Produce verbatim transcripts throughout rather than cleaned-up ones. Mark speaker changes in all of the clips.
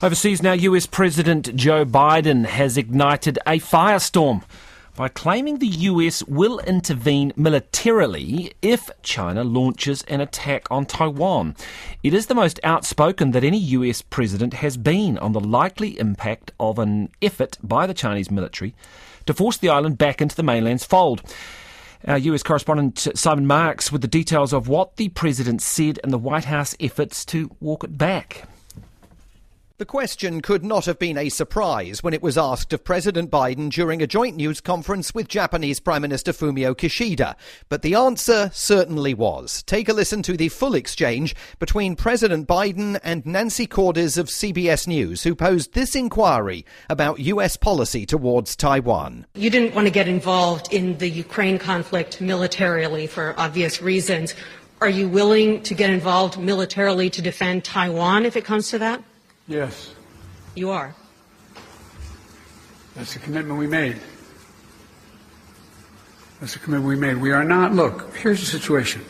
Speaker 1: Overseas now, U S President Joe Biden has ignited a firestorm by claiming the U S will intervene militarily if China launches an attack on Taiwan. It is the most outspoken that any U S president has been on the likely impact of an effort by the Chinese military to force the island back into the mainland's fold. Our U S correspondent Simon Marks with the details of what the president said and the White House efforts to walk it back.
Speaker 2: The question could not have been a surprise when it was asked of President Biden during a joint news conference with Japanese Prime Minister Fumio Kishida. But the answer certainly was. Take a listen to the full exchange between President Biden and Nancy Cordes of C B S News, who posed this inquiry about U S policy towards Taiwan.
Speaker 3: You didn't want to get involved in the Ukraine conflict militarily for obvious reasons. Are you willing to get involved militarily to defend Taiwan if it comes to that?
Speaker 4: Yes.
Speaker 3: You are?
Speaker 4: That's the commitment we made. That's the commitment we made. We are not, look, here's the situation.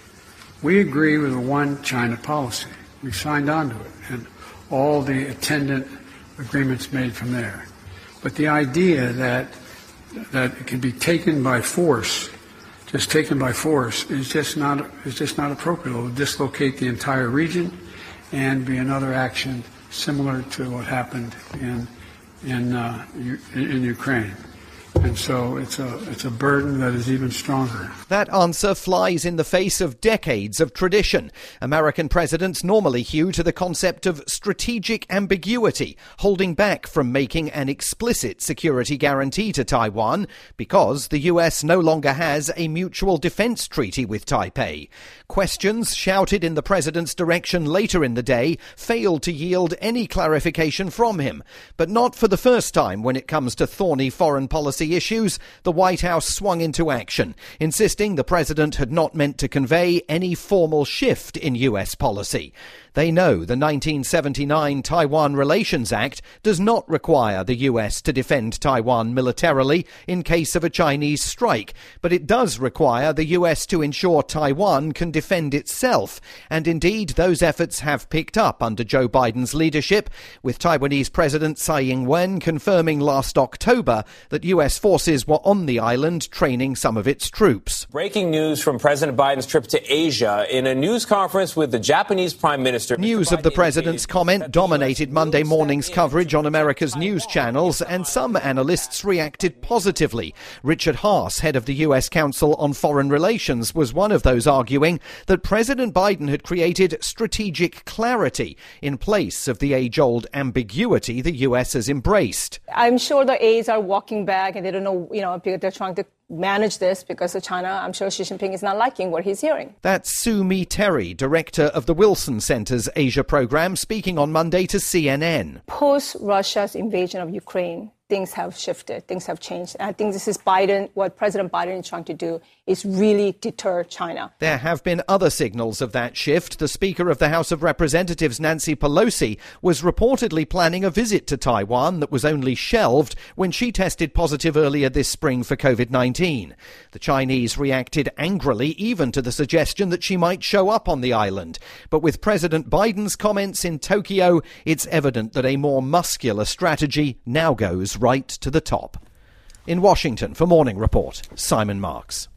Speaker 4: We agree with a one China policy. We signed on to it and all the attendant agreements made from there. But the idea that that it can be taken by force, just taken by force, is just not is just not appropriate. It will dislocate the entire region and be another action similar to what happened in in uh, in Ukraine. And so it's a it's a burden that is even stronger.
Speaker 2: That answer flies in the face of decades of tradition. American presidents normally hew to the concept of strategic ambiguity, holding back from making an explicit security guarantee to Taiwan because the U S no longer has a mutual defense treaty with Taipei. Questions shouted in the president's direction later in the day failed to yield any clarification from him. But not for the first time when it comes to thorny foreign policy issues, the White House swung into action, insisting the president had not meant to convey any formal shift in U S policy. They know the nineteen seventy-nine Taiwan Relations Act does not require the U S to defend Taiwan militarily in case of a Chinese strike, but it does require the U S to ensure Taiwan can defend itself. And indeed, those efforts have picked up under Joe Biden's leadership, with Taiwanese President Tsai Ing-wen confirming last October that U S forces were on the island training some of its troops.
Speaker 5: Breaking news from President Biden's trip to Asia. In a news conference with the Japanese Prime Minister,
Speaker 2: news of the president's comment dominated Monday morning's coverage on America's news channels, and some analysts reacted positively. Richard Haass, head of the U S Council on Foreign Relations, was one of those arguing that President Biden had created strategic clarity in place of the age-old ambiguity the U S has embraced.
Speaker 6: I'm sure the aides are walking back and they don't know, you know, they're trying to manage this because of China. I'm sure Xi Jinping is not liking what he's hearing.
Speaker 2: That's Sue Mi Terry, director of the Wilson Center's Asia program, speaking on Monday to C N N.
Speaker 6: Post Russia's invasion of Ukraine, things have shifted, things have changed. And I think this is Biden, what President Biden is trying to do is really deter China.
Speaker 2: There have been other signals of that shift. The Speaker of the House of Representatives, Nancy Pelosi, was reportedly planning a visit to Taiwan that was only shelved when she tested positive earlier this spring for covid nineteen. The Chinese reacted angrily even to the suggestion that she might show up on the island. But with President Biden's comments in Tokyo, it's evident that a more muscular strategy now goes right to the top. In Washington, for Morning Report, Simon Marks.